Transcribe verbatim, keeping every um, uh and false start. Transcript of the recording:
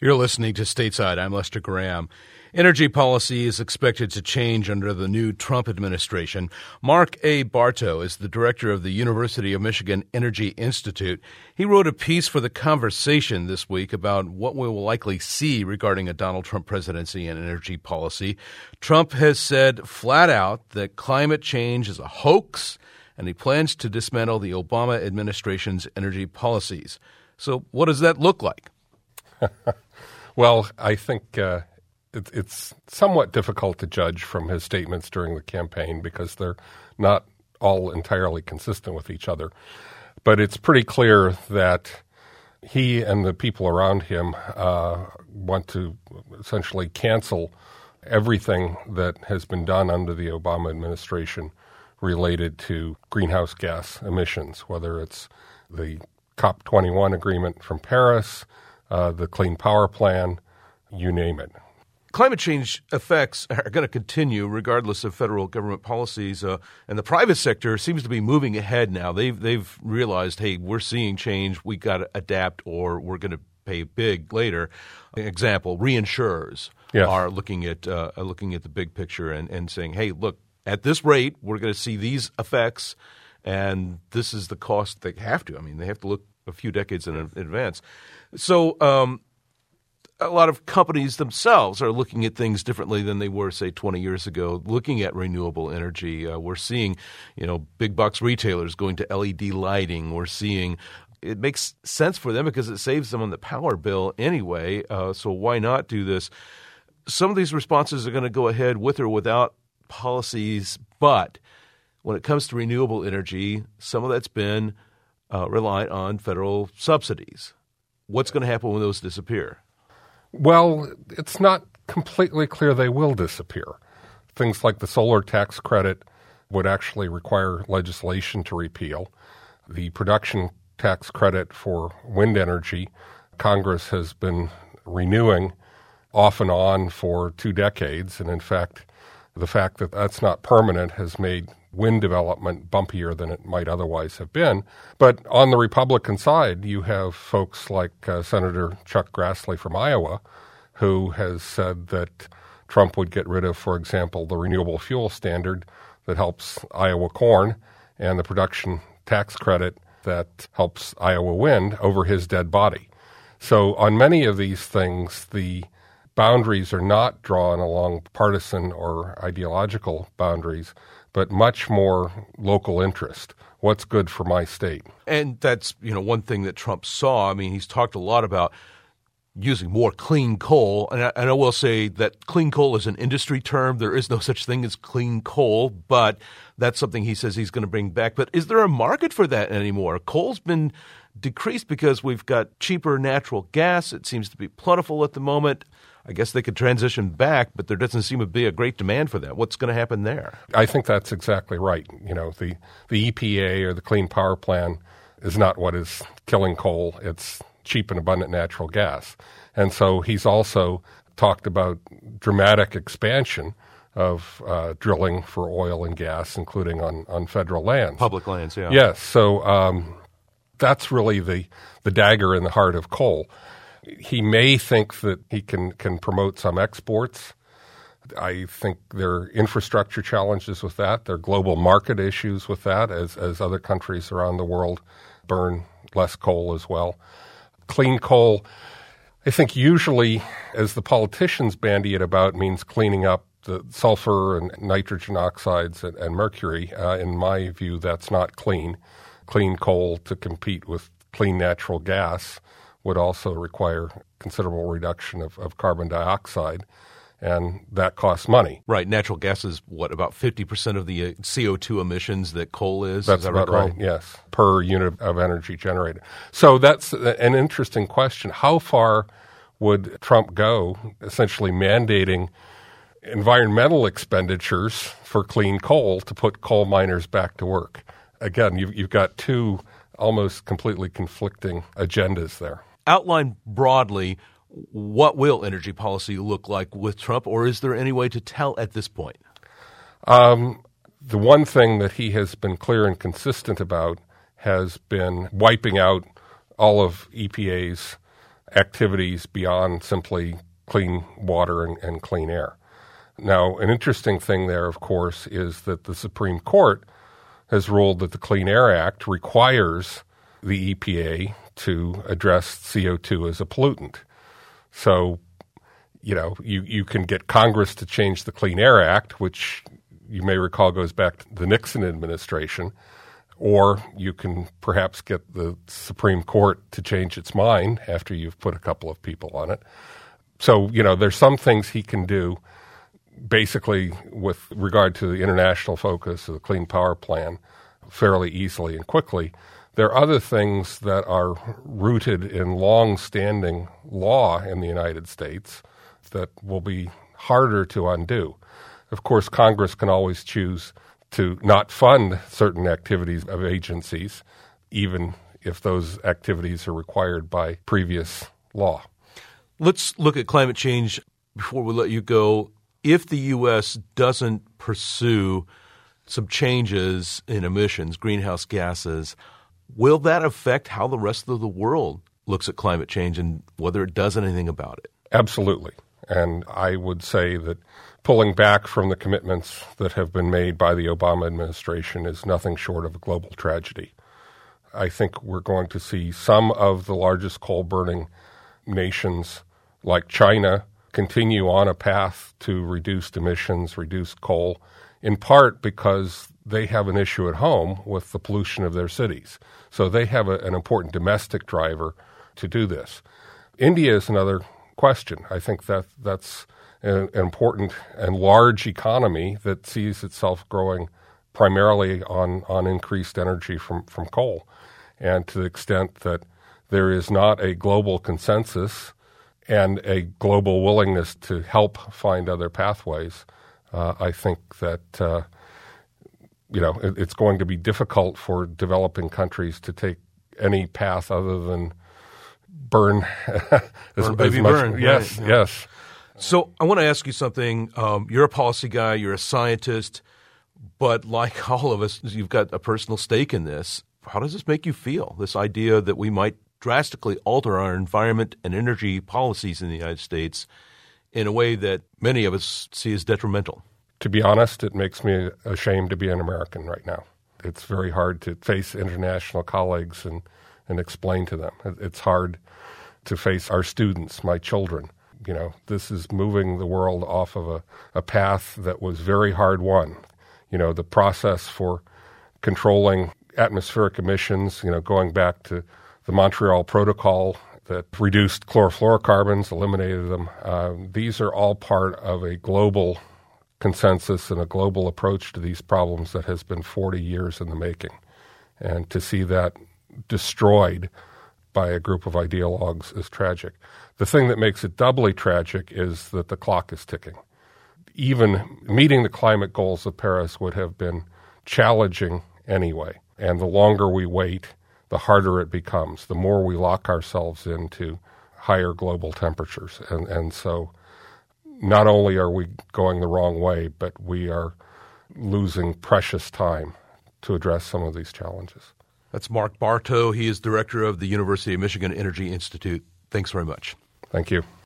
You're listening to Stateside. I'm Lester Graham. Energy policy is expected to change under the new Trump administration. Mark A. Bartow is the director of the University of Michigan Energy Institute. He wrote a piece for The Conversation this week about what we will likely see regarding a Donald Trump presidency and energy policy. Trump has said flat out that climate change is a hoax, and he plans to dismantle the Obama administration's energy policies. So what does that look like? Well, I think uh, it, it's somewhat difficult to judge from his statements during the campaign because they're not all entirely consistent with each other. But it's pretty clear that he and the people around him uh, want to essentially cancel everything that has been done under the Obama administration related to greenhouse gas emissions, whether it's the COP twenty-one agreement from Paris, Uh, the Clean Power Plan, you name it. Climate change effects are going to continue regardless of federal government policies, uh, and the private sector seems to be moving ahead now. They've they've realized, hey, we're seeing change, we got to adapt, or we're going to pay big later. Example: reinsurers yes. are looking at uh, looking at the big picture and, and saying, hey, look, at this rate, we're going to see these effects, and this is the cost they have to. I mean, they have to look a few decades in advance. So um, a lot of companies themselves are looking at things differently than they were, say, twenty years ago, looking at renewable energy. Uh, we're seeing, you know, big box retailers going to L E D lighting. We're seeing it makes sense for them because it saves them on the power bill anyway. Uh, so why not do this? Some of these responses are going to go ahead with or without policies, but when it comes to renewable energy, some of that's been uh, reliant on federal subsidies. What's going to happen when those disappear? Well, it's not completely clear they will disappear. Things like the solar tax credit would actually require legislation to repeal. The production tax credit for wind energy, Congress has been renewing off and on for two decades. And in fact, the fact that that's not permanent has made wind development bumpier than it might otherwise have been. But on the Republican side, you have folks like uh, Senator Chuck Grassley from Iowa, who has said that Trump would get rid of, for example, the renewable fuel standard that helps Iowa corn and the production tax credit that helps Iowa wind over his dead body. So on many of these things, the boundaries are not drawn along partisan or ideological boundaries, but much more local interest. What's good for my state? And that's, you know, one thing that Trump saw. I mean, he's talked a lot about using more clean coal. And I, and I will say that clean coal is an industry term. There is no such thing as clean coal, but that's something he says he's going to bring back. But is there a market for that anymore? Coal's been decreased because we've got cheaper natural gas. It seems to be plentiful at the moment. I guess they could transition back, but there doesn't seem to be a great demand for that. What's going to happen there? I think that's exactly right. You know, the, the E P A or the Clean Power Plan is not what is killing coal. It's cheap and abundant natural gas. And so he's also talked about dramatic expansion of uh, drilling for oil and gas, including on, on federal lands. Public lands, yeah. Yes. So um, that's really the, the dagger in the heart of coal. He may think that he can, can promote some exports. I think there are infrastructure challenges with that. There are global market issues with that as, as other countries around the world burn less coal as well. Clean coal, I think usually, as the politicians bandy it about, means cleaning up the sulfur and nitrogen oxides and, and mercury. Uh, in my view, that's not clean. Clean coal to compete with clean natural gas would also require considerable reduction of, of carbon dioxide, and that costs money. Right. Natural gas is, what, about fifty percent of the C O two emissions that coal is? That's is that about right? right, yes, per unit of energy generated. So that's an interesting question. How far would Trump go, essentially mandating environmental expenditures for clean coal to put coal miners back to work? Again, you've, you've got two almost completely conflicting agendas there. Outline broadly, what will energy policy look like with Trump, or is there any way to tell at this point? Um, the one thing that he has been clear and consistent about has been wiping out all of E P A's activities beyond simply clean water and, and clean air. Now, an interesting thing there, of course, is that the Supreme Court has ruled that the Clean Air Act requires the E P A to address C O two as a pollutant. So, you know, you, you can get Congress to change the Clean Air Act, which you may recall goes back to the Nixon administration, or you can perhaps get the Supreme Court to change its mind after you've put a couple of people on it. So, you know, there's some things he can do basically with regard to the international focus of the Clean Power Plan fairly easily and quickly. There are other things that are rooted in long-standing law in the United States that will be harder to undo. Of course, Congress can always choose to not fund certain activities of agencies, even if those activities are required by previous law. Let's look at climate change before we let you go. If the U S doesn't pursue some changes in emissions, greenhouse gases, will that affect how the rest of the world looks at climate change and whether it does anything about it? Absolutely. And I would say that pulling back from the commitments that have been made by the Obama administration is nothing short of a global tragedy. I think we're going to see some of the largest coal-burning nations, like China, continue on a path to reduced emissions, reduced coal, in part because they have an issue at home with the pollution of their cities. So they have a, an important domestic driver to do this. India is another question. I think that that's an important and large economy that sees itself growing primarily on, on increased energy from, from coal. And to the extent that there is not a global consensus and a global willingness to help find other pathways, uh, I think that uh, you know it, it's going to be difficult for developing countries to take any path other than burn, as, burn baby as much. burn. Yes, right. yes. So I want to ask you something. Um, you're a policy guy. You're a scientist. But like all of us, you've got a personal stake in this. How does this make you feel, this idea that we might drastically alter our environment and energy policies in the United States in a way that many of us see as detrimental? To be honest, it makes me ashamed to be an American right now. It's very hard to face international colleagues and, and explain to them. It's hard to face our students, my children. You know, this is moving the world off of a, a path that was very hard won. You know, the process for controlling atmospheric emissions, you know, going back to the Montreal Protocol that reduced chlorofluorocarbons, eliminated them. Uh, these are all part of a global consensus and a global approach to these problems that has been forty years in the making. And to see that destroyed by a group of ideologues is tragic. The thing that makes it doubly tragic is that the clock is ticking. Even meeting the climate goals of Paris would have been challenging anyway. And the longer we wait, the harder it becomes, the more we lock ourselves into higher global temperatures. And, and so not only are we going the wrong way, but we are losing precious time to address some of these challenges. That's Mark Bartow. He is director of the University of Michigan Energy Institute. Thanks very much. Thank you.